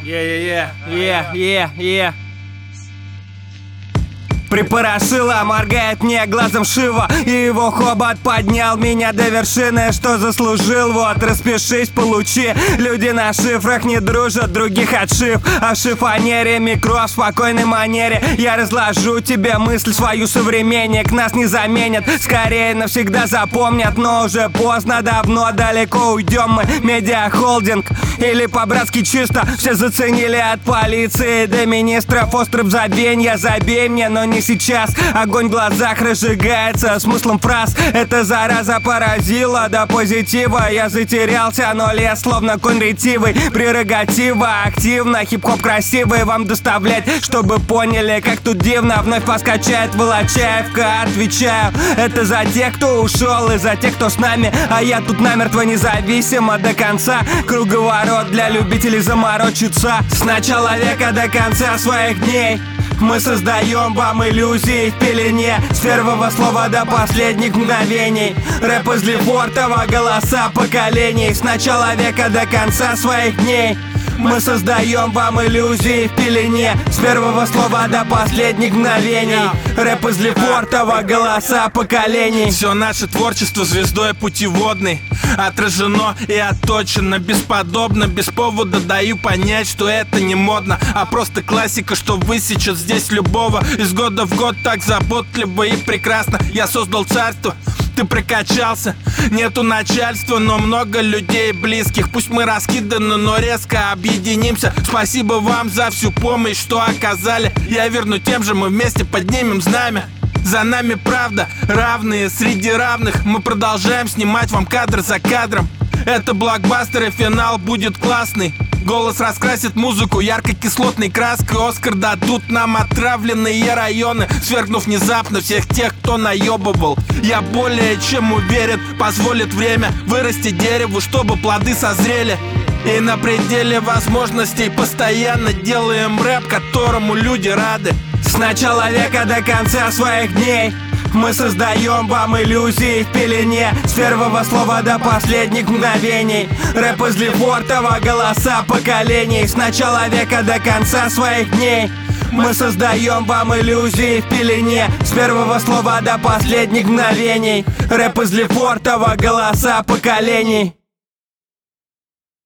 Припорошила, моргает мне глазом Шива, и его хобот поднял меня до вершины, что заслужил. Вот, распишись, получи. Люди на шифрах не дружат, других отшив. А в шифонере микро в спокойной манере я разложу тебе мысль свою, современник. Нас не заменят, скорее навсегда запомнят. Но уже поздно, давно далеко уйдем мы. Медиахолдинг или по-братски чисто. Все заценили от полиции до министров. Остров забвенья, забей мне, но не сейчас. Огонь в глазах разжигается смыслом фраз. Эта зараза поразила до позитива. Я затерялся, но лес словно конь ретивый. Прерогатива активно, хип-хоп красивый вам доставлять, чтобы поняли, как тут дивно. Вновь поскачает Волочаевка, отвечаю. Это за тех, кто ушел, и за тех, кто с нами. А я тут намертво независимо до конца. Круговорот для любителей заморочиться. С начала века до конца своих дней мы создаем вам иллюзии в пелене. С первого слова до последних мгновений. Рэп из Лефортова, голоса поколений. С начала века до конца своих дней мы создаем вам иллюзии в пелене. С первого слова до последних мгновений. Рэп из Лефортова, голоса поколений. Все наше творчество звездой путеводной отражено и отточено бесподобно. Без повода даю понять, что это не модно, а просто классика, что высечет здесь любого. Из года в год так заботливо и прекрасно. Я создал царство, ты прокачался. Нету начальства, но много людей близких. Пусть мы раскиданы, но резко объединимся. Спасибо вам за всю помощь, что оказали. Я верну тем же, мы вместе поднимем знамя. За нами правда, равные среди равных. Мы продолжаем снимать вам кадр за кадром. Это блокбастер, и финал будет классный. Голос раскрасит музыку ярко-кислотной краской. Оскар дадут нам отравленные районы, свергнув внезапно всех тех, кто наебывал. Я более чем уверен, позволит время вырасти дереву, чтобы плоды созрели. И на пределе возможностей постоянно делаем рэп, которому люди рады. С начала века до конца своих дней мы создаем вам иллюзии в пелене. С первого слова до последних мгновений. Рэп из Лефортова, голоса поколений. С начала века до конца своих дней мы создаем вам иллюзии в пелене. С первого слова до последних мгновений. Рэп из Лефортова, голоса поколений.